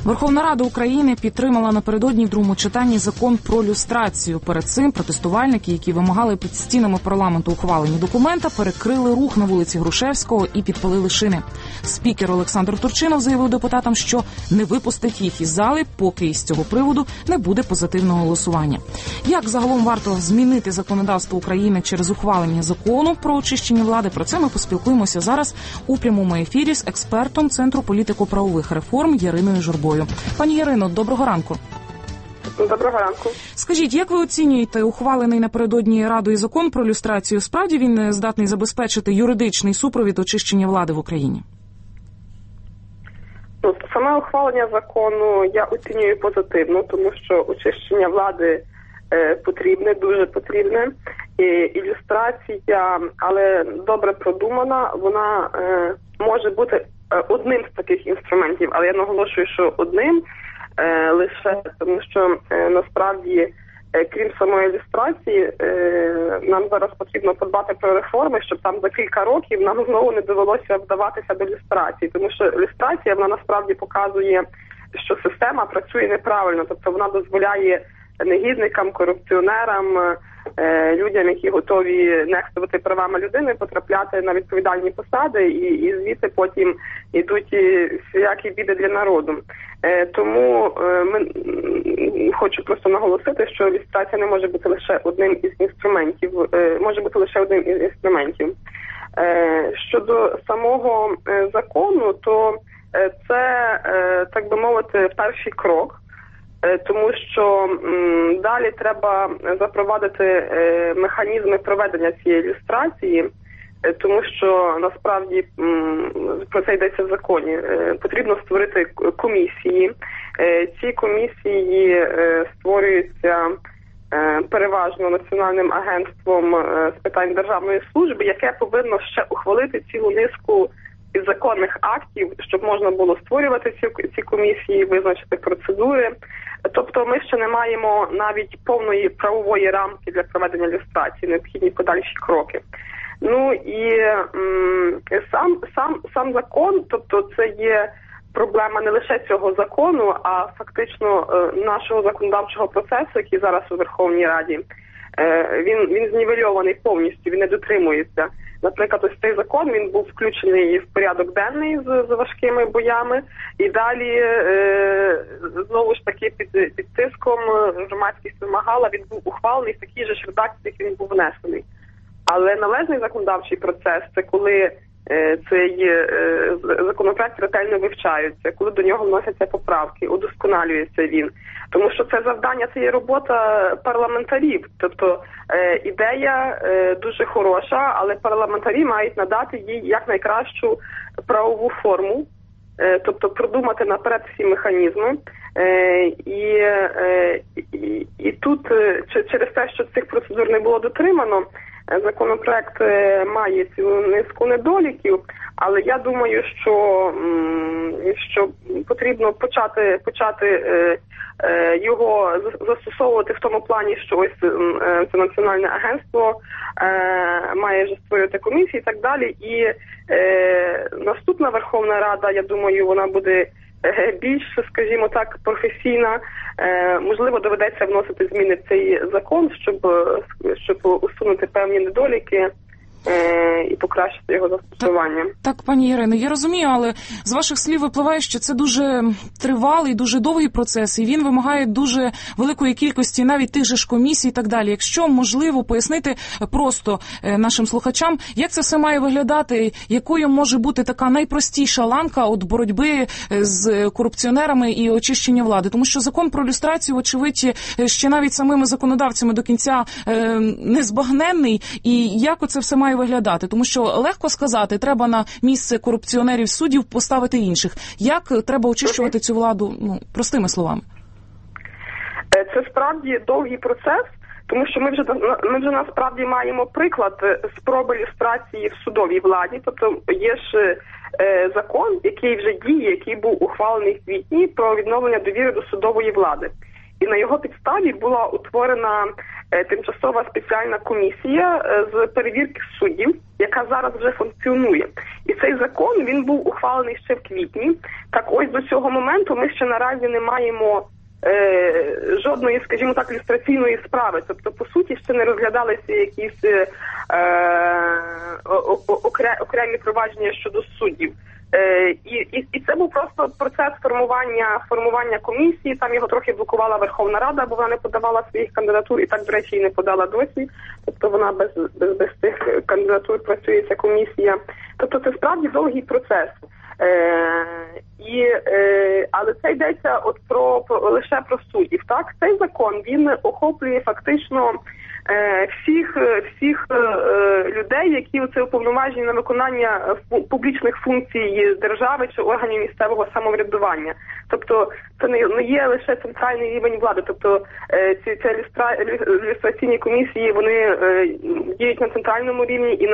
Верховна Рада України підтримала напередодні в другому читанні закон про люстрацію. Перед цим протестувальники, які вимагали під стінами парламенту ухвалення документа, перекрили рух на вулиці Грушевського і підпалили шини. Спікер Олександр Турчинов заявив депутатам, що не випустить їх із зали, поки із цього приводу не буде позитивного голосування. Як загалом варто змінити законодавство України через ухвалення закону про очищення влади? Про це ми поспілкуємося зараз у прямому ефірі з експертом Центру політико-правових реформ Яриною Журбою. Пані Ярино, доброго ранку. Доброго ранку. Скажіть, як ви оцінюєте ухвалений напередодні Радою закон про люстрацію? Справді він здатний забезпечити юридичний супровід очищення влади в Україні? Саме ухвалення закону я оцінюю позитивно, тому що очищення влади потрібне, дуже потрібне. І ілюстрація, але добре продумана, вона може бути одним з таких інструментів, але я наголошую, що одним лише, тому що насправді, крім самої ілюстрації, нам зараз потрібно подбати про реформи, щоб там за кілька років нам знову не довелося вдаватися до люстрації, тому що люстрація, вона насправді показує, що система працює неправильно, тобто вона дозволяє негідникам, корупціонерам, людям, які готові нехтувати правами людини, потрапляти на відповідальні посади і звідти потім йдуть всіякі біди для народу. Тому хочу просто наголосити, що люстрація не може бути лише одним із інструментів, Щодо самого закону, то це, так би мовити, перший крок. Тому що далі треба запровадити механізми проведення цієї люстрації, тому що насправді про це йдеться в законі. Потрібно створити комісії. Ці комісії створюються переважно Національним агентством з питань державної служби, яке повинно ще ухвалити цілу низку підзаконних актів, щоб можна було створювати ці комісії, визначити процедури. Тобто ми ще не маємо навіть повної правової рамки для проведення люстрації, необхідні подальші кроки. Ну і сам закон, тобто це є проблема не лише цього закону, а фактично нашого законодавчого процесу, який зараз у Верховній Раді. Він знівельований повністю, він не дотримується. Наприклад, ось цей закон, він був включений в порядок денний з важкими боями, і далі, знову ж таки, під тиском громадськість вимагала, він був ухвалений в такій же редакції, як він був внесений. Але належний законодавчий процес – це коли цей законопроект ретельно вивчається, коли до нього вносяться поправки, удосконалюється він. Тому що це завдання, це є робота парламентарів. Тобто ідея дуже хороша, але парламентарі мають надати їй якнайкращу правову форму, тобто продумати наперед всі механізми. І тут через те, що цих процедур не було дотримано, законопроект має цілу низку недоліків, але я думаю, що потрібно почати його застосовувати в тому плані, що ось це Національне агентство має вже створювати комісії і так далі. І наступна Верховна Рада, я думаю, вона буде більш, скажімо так, професійна. Можливо, доведеться вносити зміни в цей закон, щоб усунути певні недоліки і покращити його застосування. Так, пані Ірино, я розумію, але з ваших слів випливає, що це дуже тривалий, дуже довгий процес, і він вимагає дуже великої кількості навіть тих же ж комісій і так далі. Якщо можливо пояснити просто нашим слухачам, як це все має виглядати, якою може бути така найпростіша ланка от боротьби з корупціонерами і очищення влади. Тому що закон про люстрацію, очевидь, ще навіть самими законодавцями до кінця незбагненний, і як оце все має виглядати, тому що легко сказати, треба на місце корупціонерів суддів поставити інших. Як треба очищувати цю владу, простими словами? Це справді довгий процес, тому що ми вже насправді маємо приклад спроби люстрації в судовій владі, тобто є ж закон, який вже діє, який був ухвалений в квітні про відновлення довіри до судової влади. І на його підставі була утворена тимчасова спеціальна комісія з перевірки суддів, яка зараз вже функціонує. І цей закон, він був ухвалений ще в квітні. Так ось до цього моменту ми ще наразі не маємо жодної, скажімо так, люстраційної справи. Тобто, по суті, ще не розглядалися якісь окремі провадження щодо суддів. І це був просто процес формування комісії, там його трохи блокувала Верховна Рада, бо вона не подавала своїх кандидатур, і так, до речі, і не подала досі. Тобто вона без цих кандидатур працює ця комісія. Тобто це справді довгий процес. Але це йдеться лише про суддів. Так, цей закон, він охоплює фактично всіх людей, які це уповноважені на виконання публічних функцій держави чи органів місцевого самоврядування. Тобто це не є лише центральний рівень влади. Тобто ці люстраційні комісії, вони діють на центральному рівні і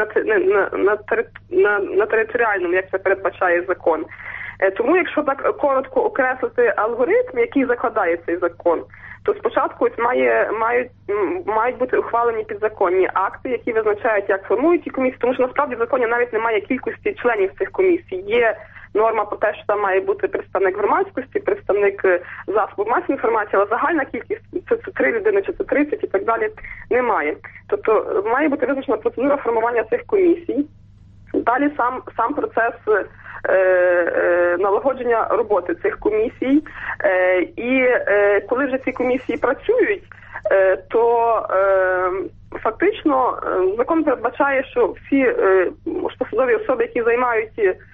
на територіальному, як це передбачає закон. Тому, якщо так коротко окреслити алгоритм, який закладає цей закон, то спочатку мають бути ухвалені підзаконні акти, які визначають, як формують ці комісії, тому що насправді в законі навіть немає кількості членів цих комісій. Є норма про те, що там має бути представник громадськості, представник засобів масової інформації, але загальна кількість це 3 людини чи це 30 і так далі немає. Тобто має бути визначена процедура формування цих комісій. Далі сам процес налагодження роботи цих комісій. І коли вже ці комісії працюють, то фактично закон передбачає, що всі посадові особи, які займають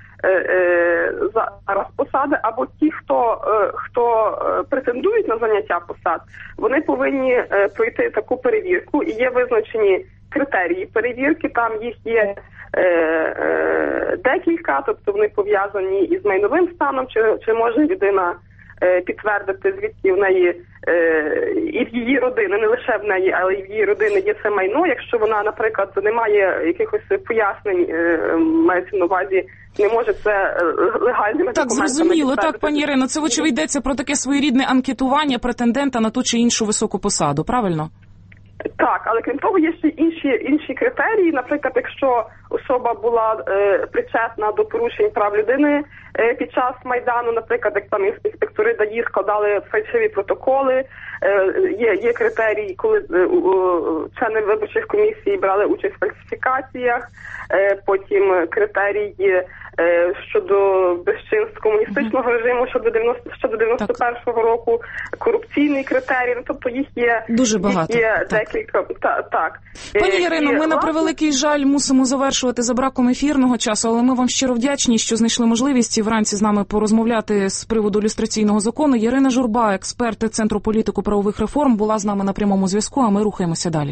зараз посади, або ті, хто претендують на заняття посад, вони повинні пройти таку перевірку, і є визначені критерії перевірки, там їх є декілька, тобто вони пов'язані із майновим станом, чи може людина підтвердити, звідки в неї і в її родини, не лише в неї, але і в її родини є це майно. Якщо вона, наприклад, не має якихось пояснень, мається на увазі, не може це легальними документами. Так, зрозуміло. Так, пані Ірино, це вочевидь йдеться про таке своєрідне анкетування претендента на ту чи іншу високу посаду, правильно? Так, але крім того, є ще інші критерії. Наприклад, якщо особа була причетна до порушень прав людини під час Майдану, наприклад, як там інспектори ДАІ складали фальшиві протоколи, є критерії, коли члени виборчих комісій брали участь в фальсифікаціях, потім критерії щодо безчинств комуністичного режиму, щодо 91-го року, корупційний критерій, тобто їх є дуже багато. Є декілька. Так. Пані Ірино, ми на превеликий жаль мусимо завершувати за браком ефірного часу, але ми вам щиро вдячні, що знайшли можливість вранці з нами порозмовляти з приводу люстраційного закону. Ірина Журба, експерт Центру політико-правових реформ, була з нами на прямому зв'язку, а ми рухаємося далі.